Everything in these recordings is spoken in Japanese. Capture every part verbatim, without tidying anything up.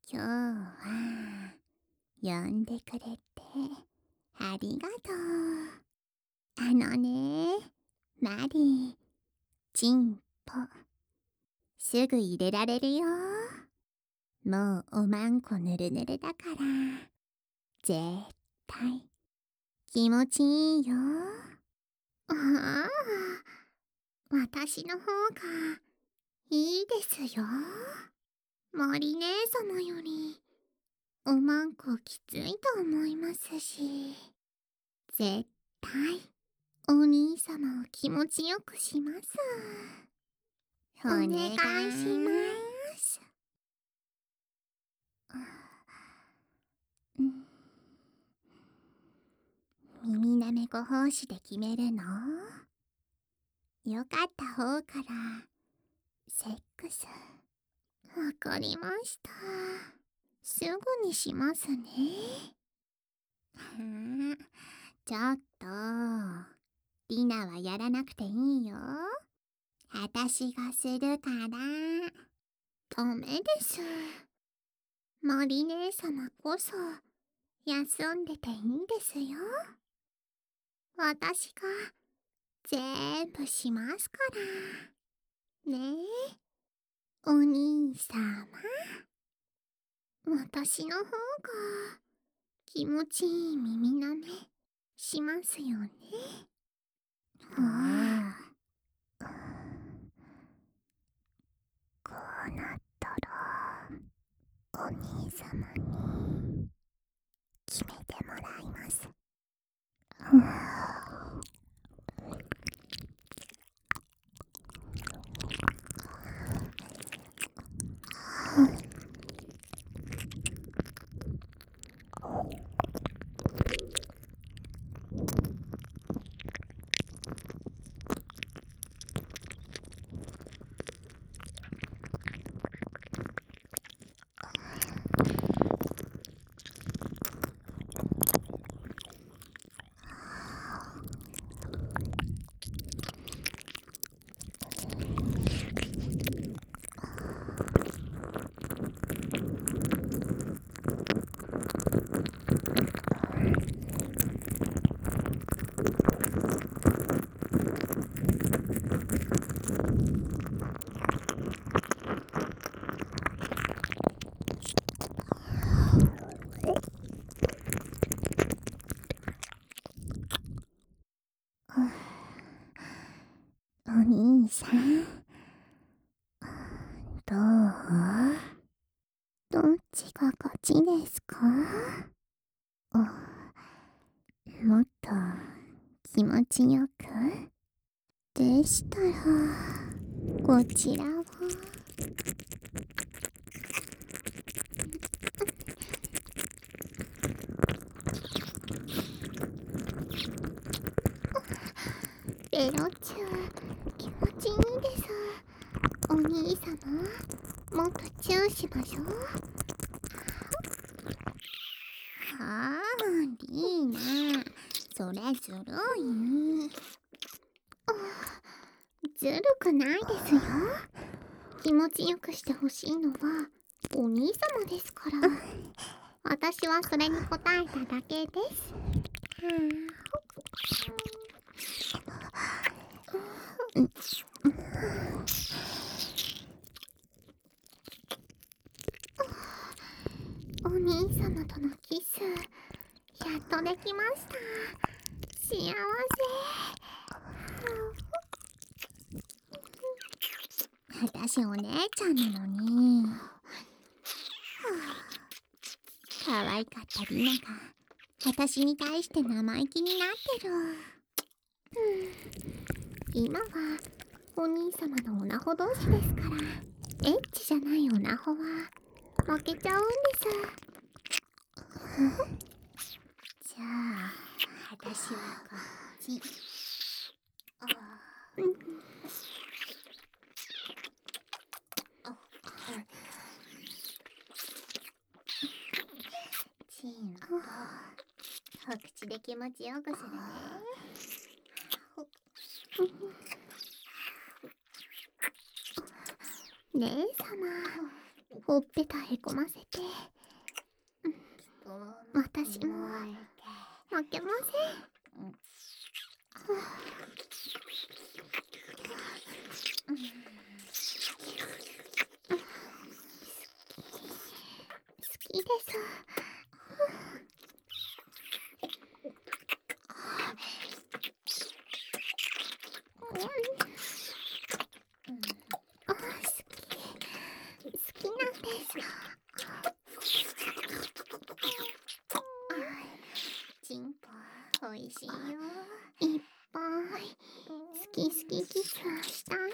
今日は呼んでくれてありがとう。あのね、マリー、チンポ、すぐ入れられるよ。もうおまんこぬるぬるだから、絶対気持ちいいよ。ああ、私の方がいいですよ。森姉様よりおまんこきついと思いますし、絶対お兄様を気持ちよくします。お願いします。うん、耳なめご奉仕で決めるの？よかった方からセックス。わかりました。すぐにしますね。はあ、ちょっとリナはやらなくていいよ。あたしがするから。ダメです。森姉様こそ休んでていいんですよ。私が全部しますから。ねえ、お兄様。私の方が気持ちいい耳なめしますよね。はあ、こうなったらお兄様に決めてもらいます。お兄さん、どう？どっちが勝ちですか？もっと気持ちよくでしたらこちらを。ベロチュー気持ちいいです。お兄様、もっとチューしましょう。はあ、リーナ、それずるい。ずるくないですよ。気持ちよくしてほしいのはお兄様ですから。私はそれに応えただけです。お兄様とのキス、やっとできました。幸せ。私お姉ちゃんなのに。可愛かったリナが私に対して生意気になってる。今はお兄様のオナホ同士ですから、エッチじゃないオナホは負けちゃうんです。じゃあ私はこっち。チンとお口で気持ちよくするね。姉様、 ほっぺたへこませて、私も負けません。好きです。好きなんです。チンポおいしいよ。いっぱい好き好きキスしたんです。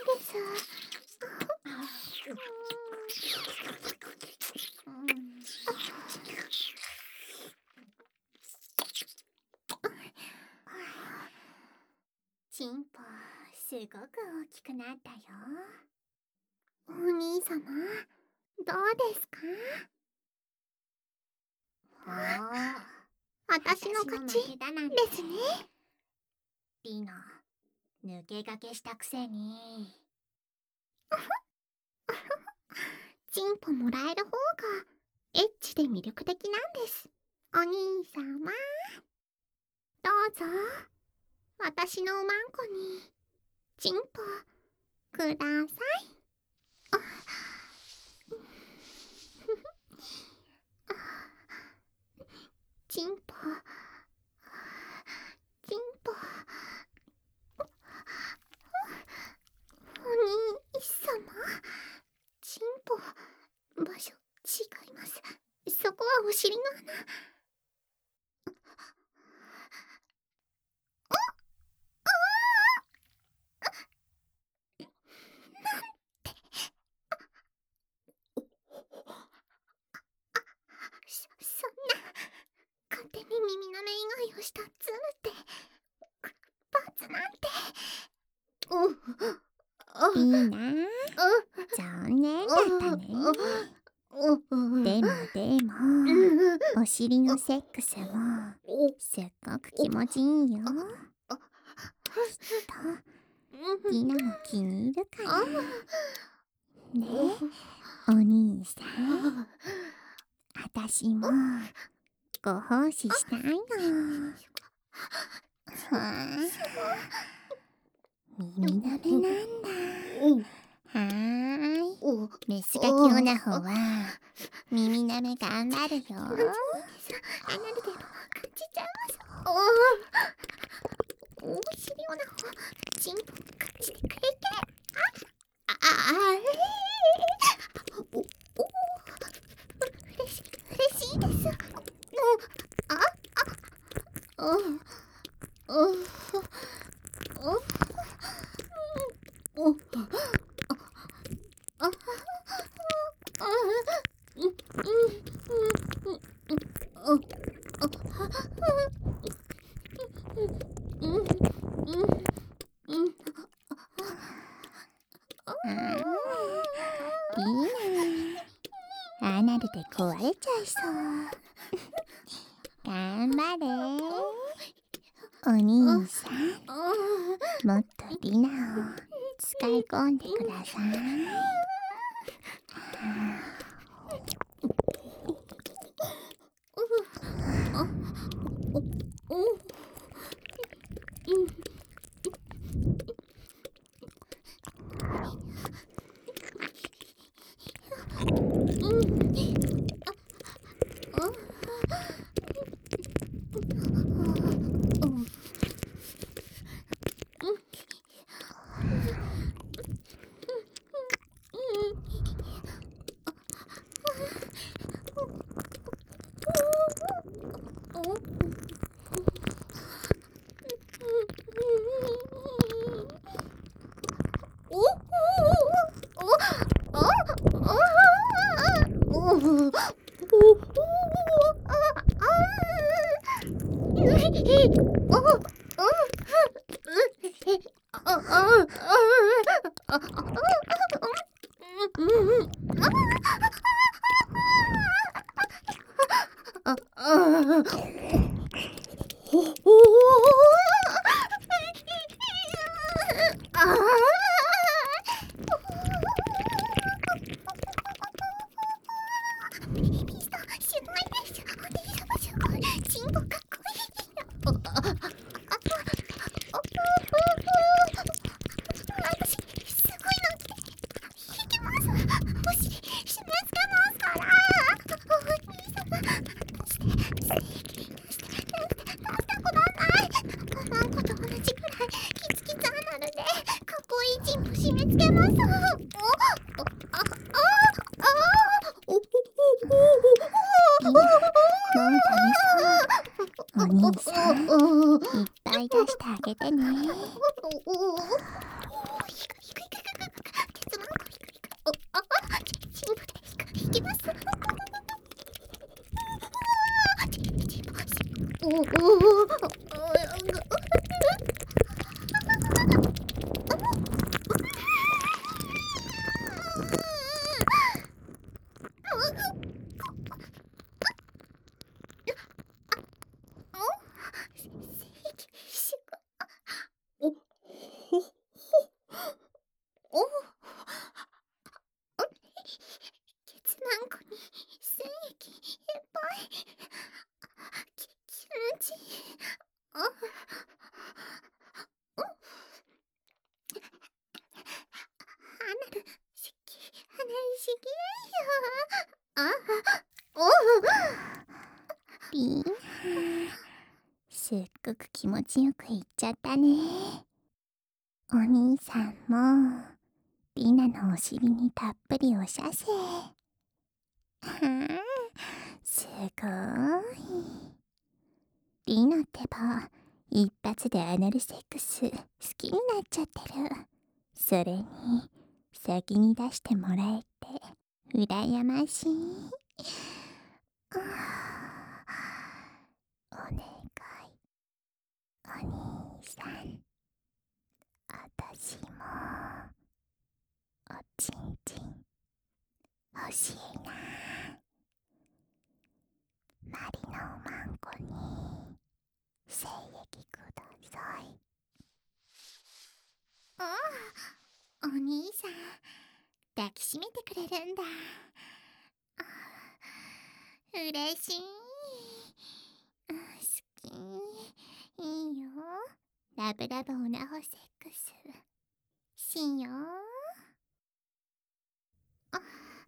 チンポすごく大きくなったよ。お兄様、どうですか？私の勝ちですね。リナ、抜け駆けしたくせに。チンポもらえる方がエッチで魅力的なんです。お兄様、どうぞ私のおまんこにチンポください。チンポチンポ、お兄様、チンポ場所違います。そこはお尻の穴。そ、そんな勝手に耳なめ以外をしたズルって罰なんて。いいなあ、残念だったね。でもでもお尻のセックスもすっごく気持ちいいよ。きっとリナも気に入るからね。お兄さん、あたしもご奉仕したいの。はあ、耳なめなんだ。はーい、メスガキオナホは耳なめ頑張るよ。アナルでも感じちゃいます。おお尻オナホ、チンポ感じてくれて。あああおお嬉し嬉しいです。ああおおおおおあいいな、アナルで壊れちゃいそう。頑張れお兄さん、もっとリナを使い込んでください。 あげてね。 おおおお、ひくひくひくひくひく、ケツマンコひくひく、おああ、チンポでひくひきます。チンチンポし、おおおお、ケツマンコに精液いっぱい。き気持ちいい。あおアナルしきアナルしきよ。あおリーすっごく気持ちよくいっちゃったね。お兄さんもリナのお尻にたっぷりおしゃせ。はあ、すごい。リナってば一発でアナルセックス好きになっちゃってる。それに先に出してもらえて羨ましい。ああ、お願いお兄さん、あたしもおちんちん欲しいな。マリのおまんこに精液ください。 ああ、お兄さん抱きしめてくれるんだ。あうれしい。あ好き。いいよ。ラブラブオナホセックスしよう。あ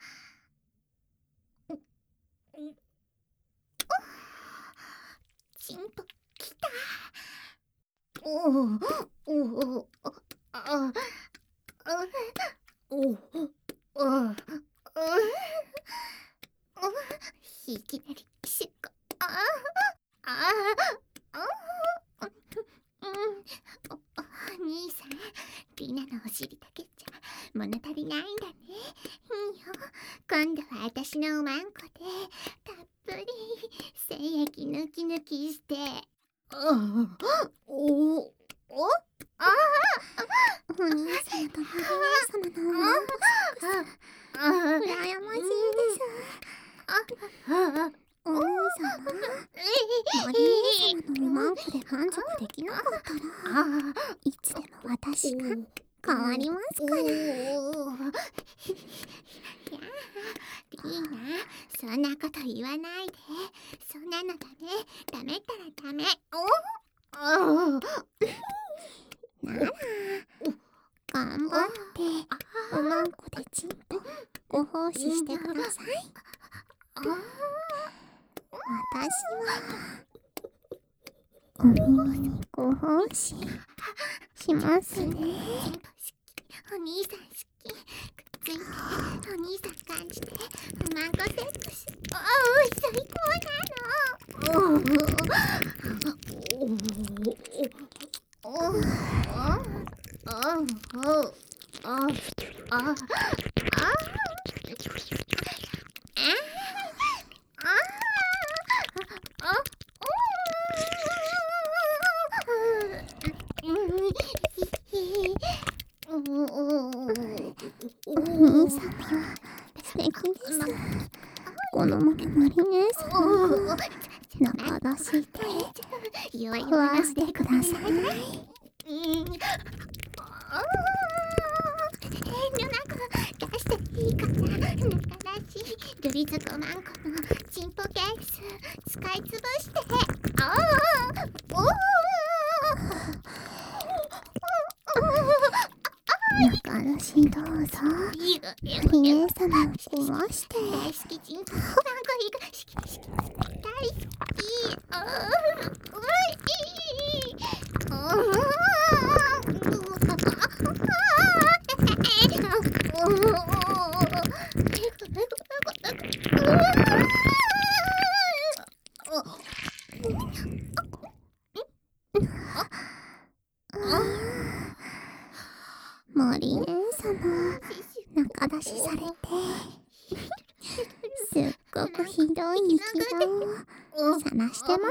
ううチンポきた。おおおおああおおああいきなりしっかああああうんおお兄さんリナのお尻だけじゃ物足りないんだね。いいよ今度は私のおまんこでたっぷり精液抜き抜きして。ああおおああお兄様とマリ姉様のおまんこセックス羨ましいです。お兄様、マリ姉様のおまんこで満足できなかったらいつでも私が変わりますから。いやリーナそんなこと言わないで。そんなのダメダメったらダメ。おあなら頑張っておまんこでちんぽご奉仕してください。私はお耳にご奉仕しますね。 お兄さん好き。くっついてお兄さん感じておまんこセックス。ああ最高なの。おおああああああお兄さんは素敵です。このままマリ姉さんを中出して食わしてください。 出していいかな。中出しルリズコマンコのチンポケース使いつぶして。ああおお中出しどうぞ。マリ姉様を壊して。 大好きチンポマンコいが好き好き大好き。ああういああリ姉様、仲出しされてすっごくひどい生き顔をさらしてます。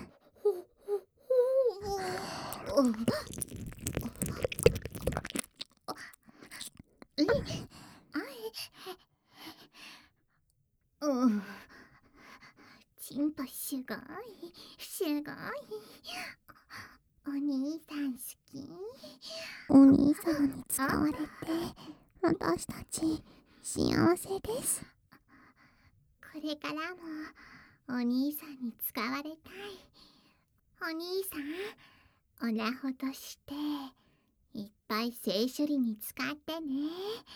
うん、チンポすごいすごい。お兄さん好き。 お兄様に使われて私たち幸せです。 これからもお兄さんに使われたい。お兄さん、おなほとしていっぱい性処理に使ってね。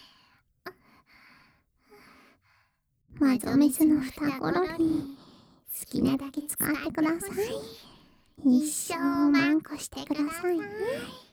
マゾメスの双子ロリ好きなだけ使ってください。一生マンコしてくださいね。